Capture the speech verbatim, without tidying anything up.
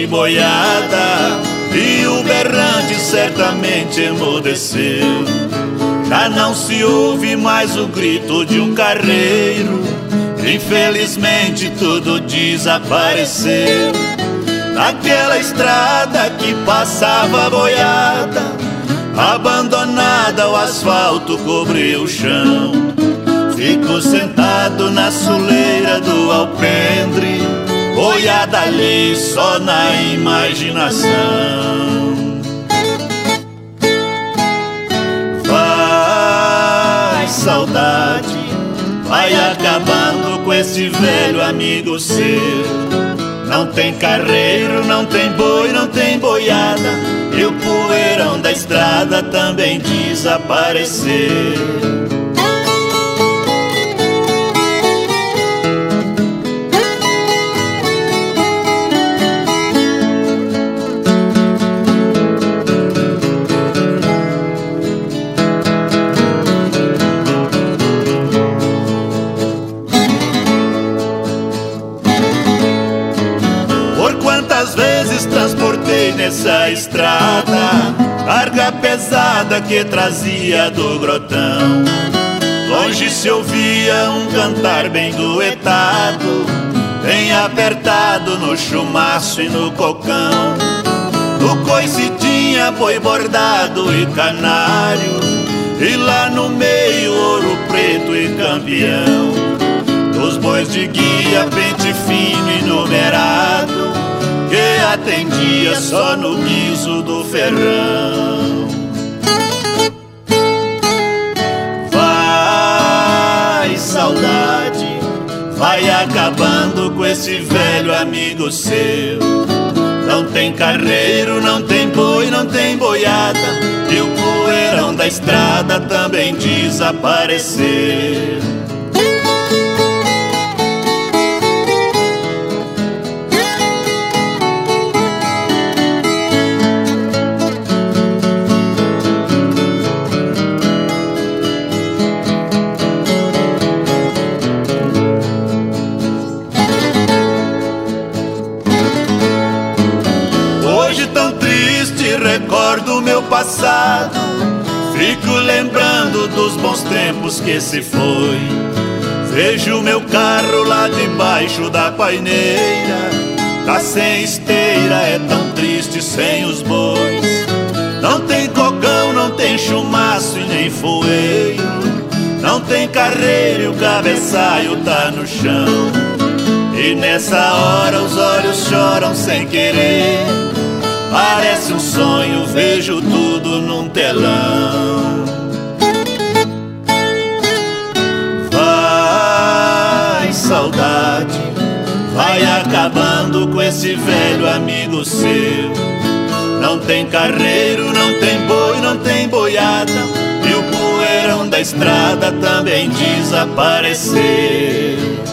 de boiada, e o berrante certamente emudeceu. Já não se ouve mais o grito de um carreiro, infelizmente tudo desapareceu. Naquela estrada que passava boiada, abandonada, o asfalto cobriu o chão. Fico sentado na soleira do alpendre, boiada ali só na imaginação. Vai, saudade, vai acabando com esse velho amigo seu. Não tem carreiro, não tem boi, não tem boiada, e o poeirão da estrada também desapareceu. Quantas vezes transportei nessa estrada carga pesada que trazia do grotão. Longe se ouvia um cantar bem duetado, bem apertado no chumaço e no cocão. No coice tinha boi bordado e canário, e lá no meio ouro preto e campeão. Dos bois de guia, pente fino e numerado, que atendia só no guiso do ferrão. Vai, saudade, vai acabando com esse velho amigo seu. Não tem carreiro, não tem boi, não tem boiada, e o poeirão da estrada também desapareceu. Recordo meu passado, fico lembrando dos bons tempos que se foi. Vejo meu carro lá debaixo da paineira, tá sem esteira, é tão triste sem os bois. Não tem cocão, não tem chumaço e nem foeiro, não tem carreiro e o cabeçalho tá no chão. E nessa hora os olhos choram sem querer, parece um sonho, vejo tudo num telão. Vai, saudade, vai acabando com esse velho amigo seu. Não tem carreiro, não tem boi, não tem boiada, e o poeirão da estrada também desapareceu.